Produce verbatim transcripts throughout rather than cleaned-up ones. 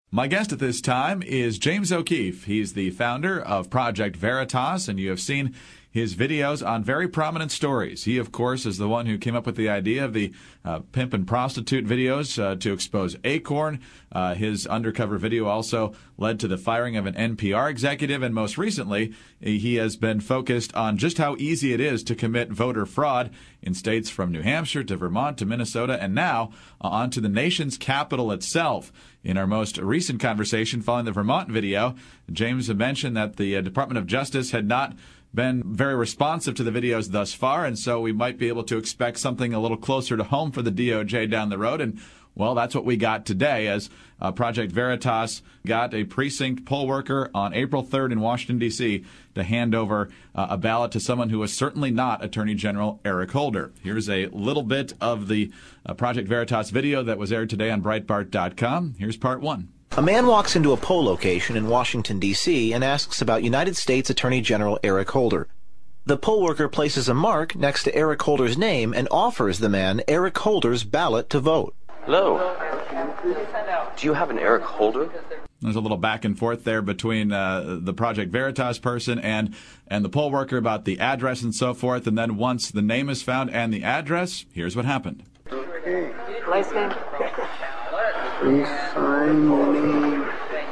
My guest at this time is James O'Keefe. He's the founder of Project Veritas, and you have seen his videos on very prominent stories. He, of course, is the one who came up with the idea of the uh, pimp and prostitute videos uh, to expose Acorn. Uh, his undercover video also led to the firing of an N P R executive, and most recently, he has been focused on just how easy it is to commit voter fraud in states from New Hampshire to Vermont to Minnesota, and now uh, onto the nation's capital itself. In our most recent conversation following the Vermont video, James had mentioned that the uh, Department of Justice had not been very responsive to the videos thus far, and so we might be able to expect something a little closer to home for the D O J down the road. And, well, that's what we got today, as uh, Project Veritas got a precinct poll worker on April third in Washington, D C to hand over uh, a ballot to someone who was certainly not Attorney General Eric Holder. Here's a little bit of the uh, Project Veritas video that was aired today on Breitbart dot com. Here's part one. A man walks into a poll location in Washington, D C and asks about United States Attorney General Eric Holder. The poll worker places a mark next to Eric Holder's name and offers the man Eric Holder's ballot to vote. Hello. Do you have an Eric Holder? There's a little back and forth there between uh, the Project Veritas person and, and the poll worker about the address and so forth. And then once the name is found and the address, here's what happened. Okay. Last name? Please sign your name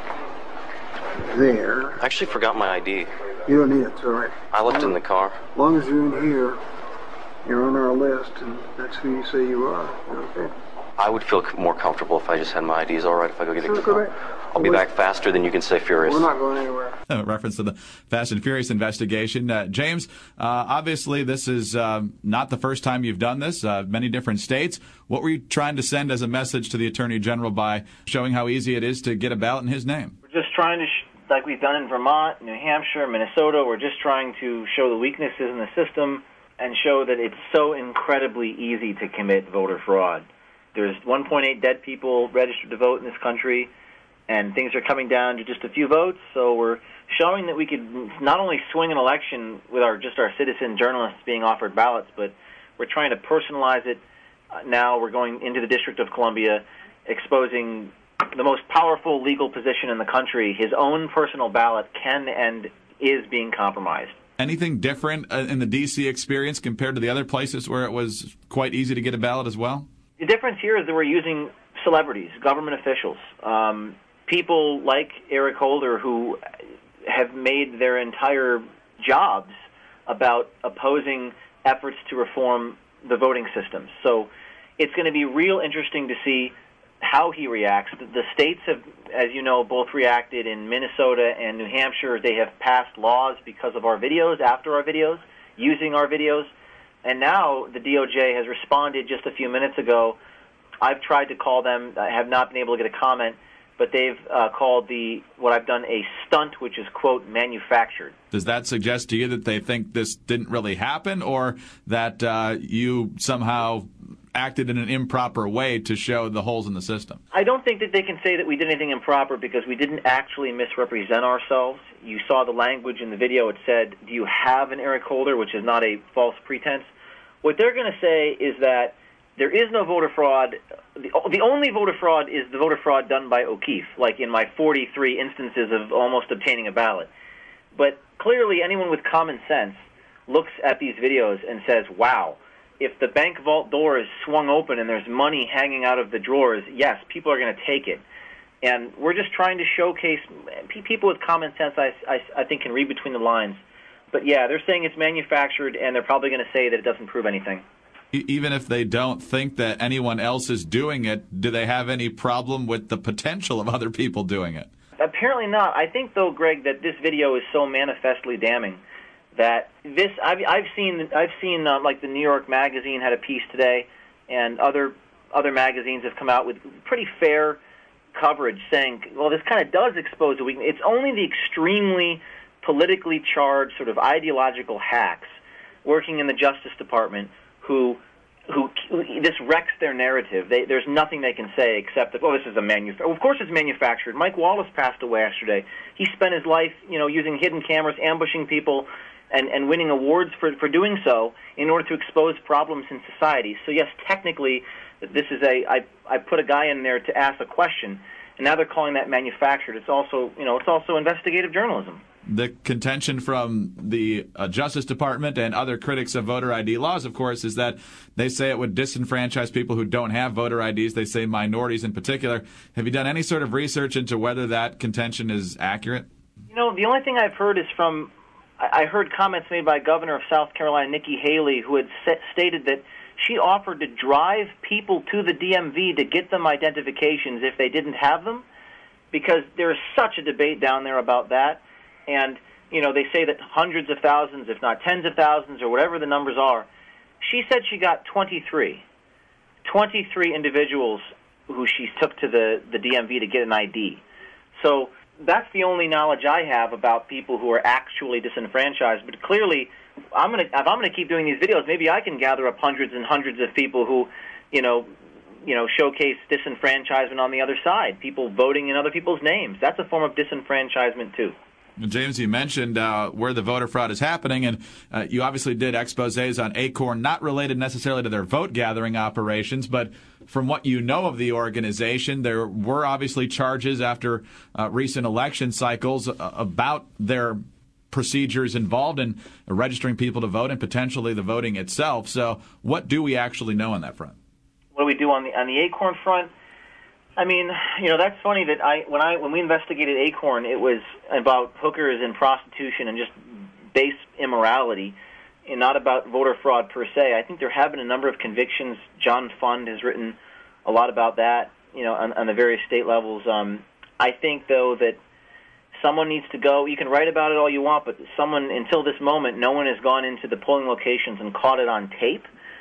there. I actually forgot my I D. You don't need it, it's all right. I left it in the car. As long as you're in here, you're on our list, and that's who you say you are. Okay. I would feel more comfortable if I just had my I D. Is all right if I go get it? Sure, go back. I'll be back faster than you can say furious. We're not going anywhere. A reference to the Fast and Furious investigation. Uh, James, uh, obviously this is um, not the first time you've done this. Uh, many different states. What were you trying to send as a message to the Attorney General by showing how easy it is to get a ballot in his name? We're just trying to, sh- like we've done in Vermont, New Hampshire, Minnesota, we're just trying to show the weaknesses in the system and show that it's so incredibly easy to commit voter fraud. There's one point eight dead people registered to vote in this country, and things are coming down to just a few votes. So we're showing that we could not only swing an election with our just our citizen journalists being offered ballots, but we're trying to personalize it. Uh, now we're going into the District of Columbia, exposing the most powerful legal position in the country. His own personal ballot can and is being compromised. Anything different uh, in the D C experience compared to the other places where it was quite easy to get a ballot as well? The difference here is that we're using celebrities, government officials, um, people like Eric Holder who have made their entire jobs about opposing efforts to reform the voting systems. So it's going to be real interesting to see how he reacts. The states have, as you know, both reacted in Minnesota and New Hampshire. They have passed laws because of our videos, after our videos, using our videos. And now the D O J has responded just a few minutes ago. I've tried to call them. I have not been able to get a comment, but they've uh, called the what I've done a stunt, which is, quote, manufactured. Does that suggest to you that they think this didn't really happen, or that uh, you somehow acted in an improper way to show the holes in the system? I don't think that they can say that we did anything improper because we didn't actually misrepresent ourselves. You saw the language in the video. It said, do you have an Eric Holder, which is not a false pretense. What they're going to say is that there is no voter fraud. The, the only voter fraud is the voter fraud done by O'Keefe, like in my forty-three instances of almost obtaining a ballot. But clearly anyone with common sense looks at these videos and says, wow, if the bank vault door is swung open and there's money hanging out of the drawers, yes, people are going to take it. And we're just trying to showcase people with common sense, I, I, I think, can read between the lines. But, yeah, they're saying it's manufactured, and they're probably going to say that it doesn't prove anything. Even if they don't think that anyone else is doing it, do they have any problem with the potential of other people doing it? Apparently not. I think, though, Greg, that this video is so manifestly damning that this I've, I've seen I've seen uh, like the New York Magazine had a piece today, and other other magazines have come out with pretty fair coverage saying, well, this kind of does expose a weakness. It's only the extremely politically charged sort of ideological hacks working in the Justice Department who who, who this wrecks their narrative. They, there's nothing they can say except that, oh, this is a manufactured. Of course it's manufactured. Mike Wallace passed away yesterday. He spent his life, you know, using hidden cameras, ambushing people, and, and winning awards for, for doing so in order to expose problems in society. So, yes, technically, this is a, I, I put a guy in there to ask a question, and now they're calling that manufactured. It's also, you know, it's also investigative journalism. The contention from the uh, Justice Department and other critics of voter I D laws, of course, is that they say it would disenfranchise people who don't have voter I Ds. They say minorities in particular. Have you done any sort of research into whether that contention is accurate? You know, the only thing I've heard is from, I heard comments made by Governor of South Carolina, Nikki Haley, who had set, stated that she offered to drive people to the D M V to get them identifications if they didn't have them, because there is such a debate down there about that. And, you know, they say that hundreds of thousands, if not tens of thousands, or whatever the numbers are. She said she got twenty-three. twenty-three individuals who she took to the, the D M V to get an I D. So that's the only knowledge I have about people who are actually disenfranchised. But clearly, I'm gonna, if I'm going to keep doing these videos, maybe I can gather up hundreds and hundreds of people who, you know, you know, showcase disenfranchisement on the other side, people voting in other people's names. That's a form of disenfranchisement, too. James, you mentioned uh, where the voter fraud is happening, and uh, you obviously did exposés on Acorn, not related necessarily to their vote-gathering operations, but from what you know of the organization, there were obviously charges after uh, recent election cycles uh, about their procedures involved in registering people to vote and potentially the voting itself. So what do we actually know on that front? What do we do on the on the Acorn front? I mean, you know, that's funny that I when I when we investigated Acorn, it was about hookers and prostitution and just base immorality, and not about voter fraud per se. I think there have been a number of convictions. John Fund has written a lot about that, you know, on, on the various state levels. Um, I think, though, that someone needs to go. You can write about it all you want, but someone, until this moment, no one has gone into the polling locations and caught it on tape.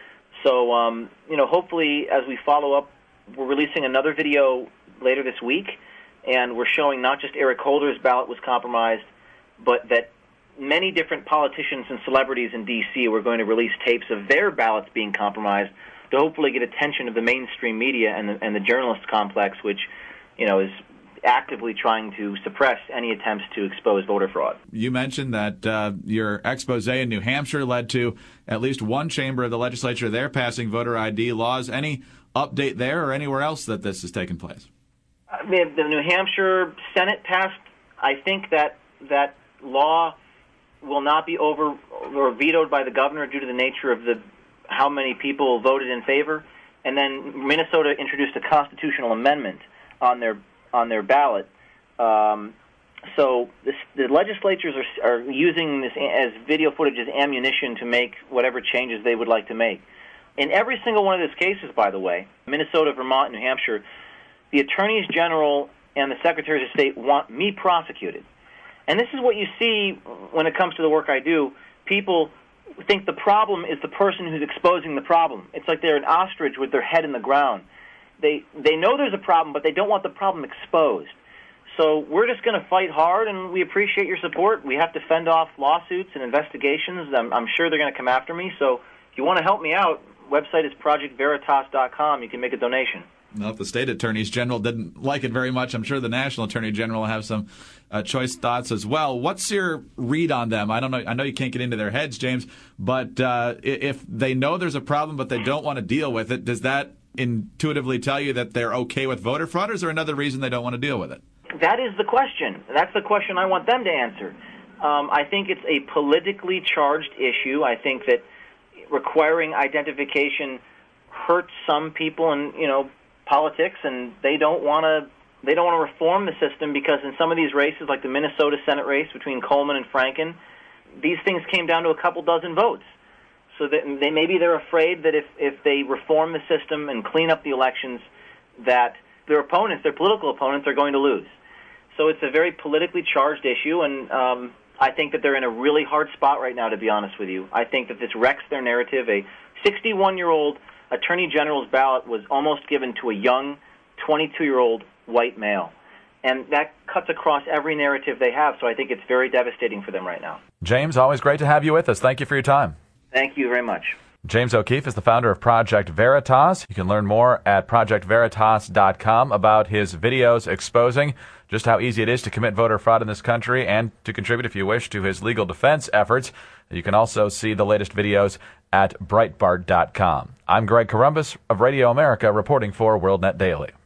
So, um, you know, hopefully, as we follow up, we're releasing another video later this week, and we're showing not just Eric Holder's ballot was compromised, but that many different politicians and celebrities in D C were going to release tapes of their ballots being compromised to hopefully get attention of the mainstream media and the, and the journalist complex, which, you know, is actively trying to suppress any attempts to expose voter fraud. You mentioned that uh, your expose in New Hampshire led to at least one chamber of the legislature there passing voter I D laws. Any update there or anywhere else that this has taken place? I mean, the New Hampshire Senate passed, I think that that law will not be over or vetoed by the governor due to the nature of the how many people voted in favor. And then Minnesota introduced a constitutional amendment on their on their ballot. Um, so this, the legislatures are, are using this as video footage as ammunition to make whatever changes they would like to make. In every single one of those cases, by the way, Minnesota, Vermont, New Hampshire, the attorneys general and the secretaries of state want me prosecuted. And this is what you see when it comes to the work I do. People think the problem is the person who's exposing the problem. It's like they're an ostrich with their head in the ground. They they know there's a problem, but they don't want the problem exposed. So we're just going to fight hard, and we appreciate your support. We have to fend off lawsuits and investigations. I'm, I'm sure they're going to come after me. So if you want to help me out, website is project veritas dot com. You can make a donation. Well, if the state attorneys general didn't like it very much, I'm sure the national attorney general will have some uh, choice thoughts as well. What's your read on them? I don't know. I know you can't get into their heads, James, but uh, if they know there's a problem but they don't want to deal with it, does that intuitively tell you that they're okay with voter fraud, or is there another reason they don't want to deal with it? That is the question. That's the question I want them to answer. Um, I think it's a politically charged issue. I think that requiring identification hurts some people in, you know, politics, and they don't want to they don't want to reform the system, because in some of these races, like the Minnesota Senate race between Coleman and Franken, these things came down to a couple dozen votes. So that they maybe they're afraid that if, if they reform the system and clean up the elections, that their opponents, their political opponents, are going to lose. So it's a very politically charged issue, and um, I think that they're in a really hard spot right now, to be honest with you. I think that this wrecks their narrative. A sixty-one-year-old attorney general's ballot was almost given to a young twenty-two-year-old white male. And that cuts across every narrative they have, so I think it's very devastating for them right now. James, always great to have you with us. Thank you for your time. Thank you very much. James O'Keefe is the founder of Project Veritas. You can learn more at project veritas dot com about his videos exposing just how easy it is to commit voter fraud in this country, and to contribute, if you wish, to his legal defense efforts. You can also see the latest videos at breitbart dot com. I'm Greg Corombos of Radio America, reporting for WorldNet Daily.